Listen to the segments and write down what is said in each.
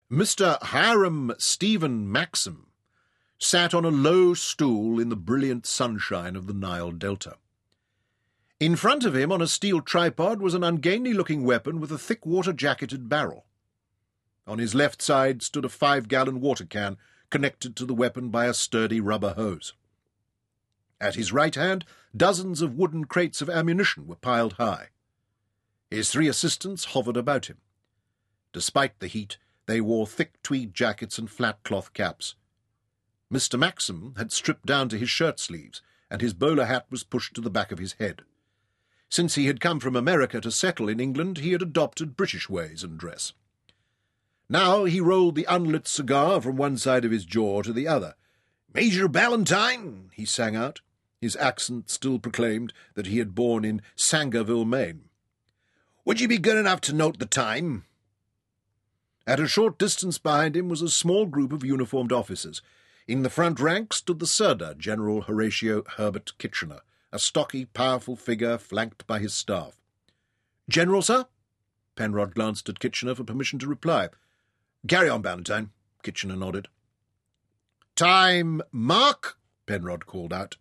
Mr. Hiram Stephen Maxim sat on a low stool in the brilliant sunshine of the Nile Delta. In front of him, on a steel tripod, was an ungainly-looking weapon with a thick water-jacketed barrel. On his left side stood a 5-gallon water can, connected to the weapon by a sturdy rubber hose. At his right hand, dozens of wooden crates of ammunition were piled high. His 3 assistants hovered about him. Despite the heat, they wore thick tweed jackets and flat cloth caps. Mr. Maxim had stripped down to his shirt-sleeves, and his bowler hat was pushed to the back of his head. Since he had come from America to settle in England, he had adopted British ways and dress. Now he rolled the unlit cigar from one side of his jaw to the other. "Major Ballantyne," he sang out. His accent still proclaimed that he had born in Sangerville, Maine. "Would you be good enough to note the time?" At a short distance behind him was a small group of uniformed officers. In the front rank stood the Sirdar, General Horatio Herbert Kitchener, a stocky, powerful figure flanked by his staff. "General, sir?" Penrod glanced at Kitchener for permission to reply. "Carry on, Ballantyne," Kitchener nodded. "Time, mark!" Penrod called out.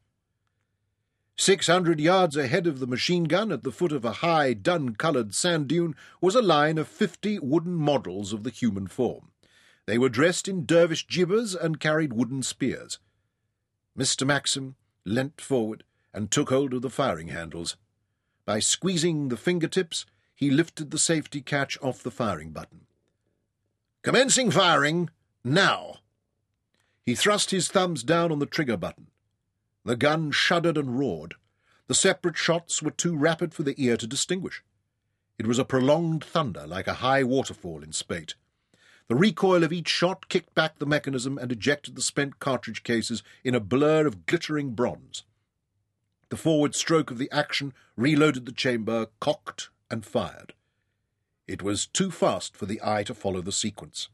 600 yards ahead of the machine gun, at the foot of a high, dun-coloured sand dune, was a line of 50 wooden models of the human form. They were dressed in dervish jibbas and carried wooden spears. Mr. Maxim leant forward and took hold of the firing handles. By squeezing the fingertips, he lifted the safety catch off the firing button. "Commencing firing, now!" He thrust his thumbs down on the trigger button. The gun shuddered and roared. The separate shots were too rapid for the ear to distinguish. It was a prolonged thunder, like a high waterfall in spate. The recoil of each shot kicked back the mechanism and ejected the spent cartridge cases in a blur of glittering bronze. The forward stroke of the action reloaded the chamber, cocked, and fired. It was too fast for the eye to follow the sequence.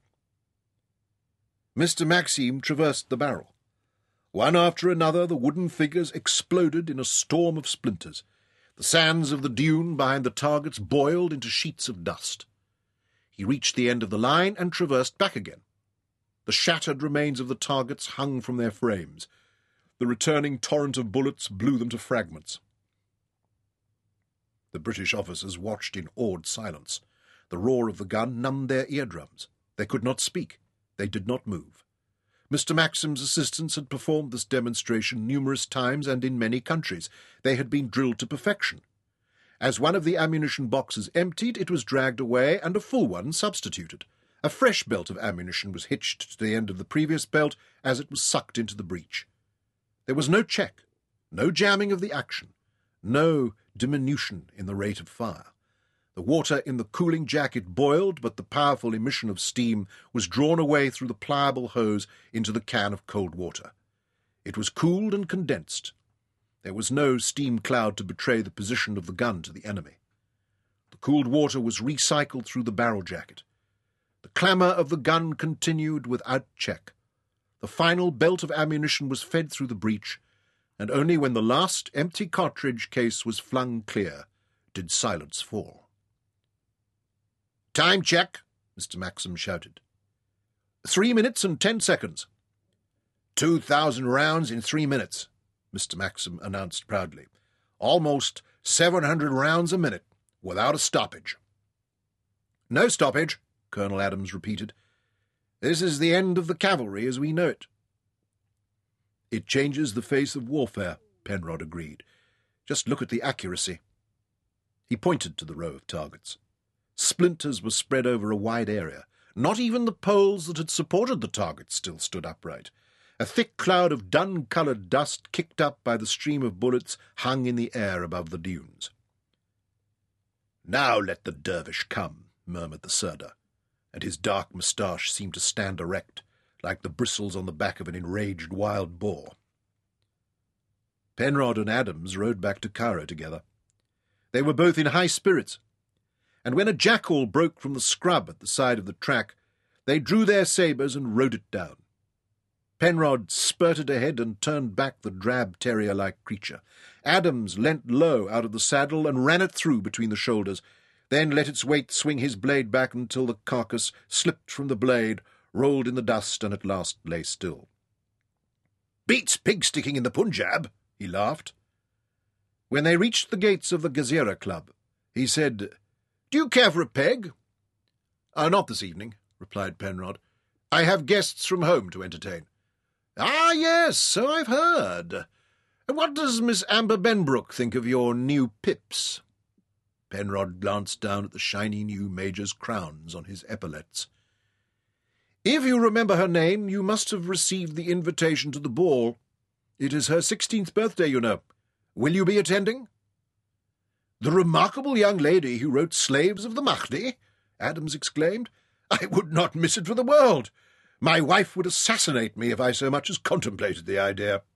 Mr. Maxim traversed the barrel. One after another, the wooden figures exploded in a storm of splinters. The sands of the dune behind the targets boiled into sheets of dust. He reached the end of the line and traversed back again. The shattered remains of the targets hung from their frames. The returning torrent of bullets blew them to fragments. The British officers watched in awed silence. The roar of the gun numbed their eardrums. They could not speak. They did not move. Mr. Maxim's assistants had performed this demonstration numerous times and in many countries. They had been drilled to perfection. As one of the ammunition boxes emptied, it was dragged away and a full one substituted. A fresh belt of ammunition was hitched to the end of the previous belt as it was sucked into the breech. There was no check, no jamming of the action, no diminution in the rate of fire. The water in the cooling jacket boiled, but the powerful emission of steam was drawn away through the pliable hose into the can of cold water. It was cooled and condensed. There was no steam cloud to betray the position of the gun to the enemy. The cooled water was recycled through the barrel jacket. The clamour of the gun continued without check. The final belt of ammunition was fed through the breech, and only when the last empty cartridge case was flung clear did silence fall. "Time check," Mr. Maxim shouted. 3 minutes and 10 seconds. 2,000 rounds in 3 minutes, Mr. Maxim announced proudly. "Almost 700 rounds a minute, without a stoppage." "No stoppage," Colonel Adams repeated. "This is the end of the cavalry as we know it." "It changes the face of warfare," Penrod agreed. "Just look at the accuracy." He pointed to the row of targets. Splinters were spread over a wide area. Not even the poles that had supported the targets still stood upright. A thick cloud of dun-coloured dust, kicked up by the stream of bullets, hung in the air above the dunes. "Now let the dervish come," murmured the Sirdar, and his dark moustache seemed to stand erect, like the bristles on the back of an enraged wild boar. Penrod and Adams rode back to Cairo together. They were both in high spirits, and when a jackal broke from the scrub at the side of the track, they drew their sabres and rode it down. Penrod spurted ahead and turned back the drab terrier-like creature. Adams leant low out of the saddle and ran it through between the shoulders. then let its weight swing his blade back until the carcass slipped from the blade, rolled in the dust, and at last lay still. "Beats pig-sticking in the Punjab," he laughed. When they reached the gates of the Gezira Club, he said, "Do you care for a peg?" "Not this evening," replied Penrod. "I have guests from home to entertain." "Ah, yes, so I've heard. And what does Miss Amber Benbrook think of your new pips?" Penrod glanced down at the shiny new major's crowns on his epaulets. "If you remember her name, you must have received the invitation to the ball. It is her 16th birthday, you know. Will you be attending?" "The remarkable young lady who wrote Slaves of the Mahdi?" Adams exclaimed. "I would not miss it for the world. My wife would assassinate me if I so much as contemplated the idea."